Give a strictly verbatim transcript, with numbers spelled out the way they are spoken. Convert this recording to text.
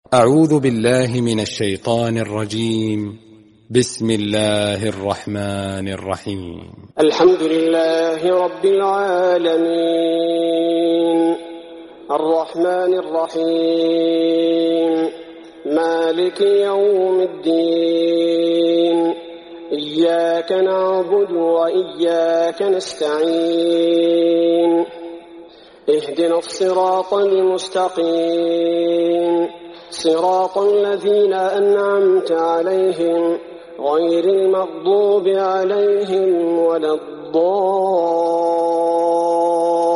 أعوذ بالله من الشيطان الرجيم. بسم الله الرحمن الرحيم. الحمد لله رب العالمين الرحمن الرحيم مالك يوم الدين إياك نعبد وإياك نستعين اهدنا الصراط المستقيم صراط الذين أنعمت عليهم غير المغضوب عليهم ولا الضالين.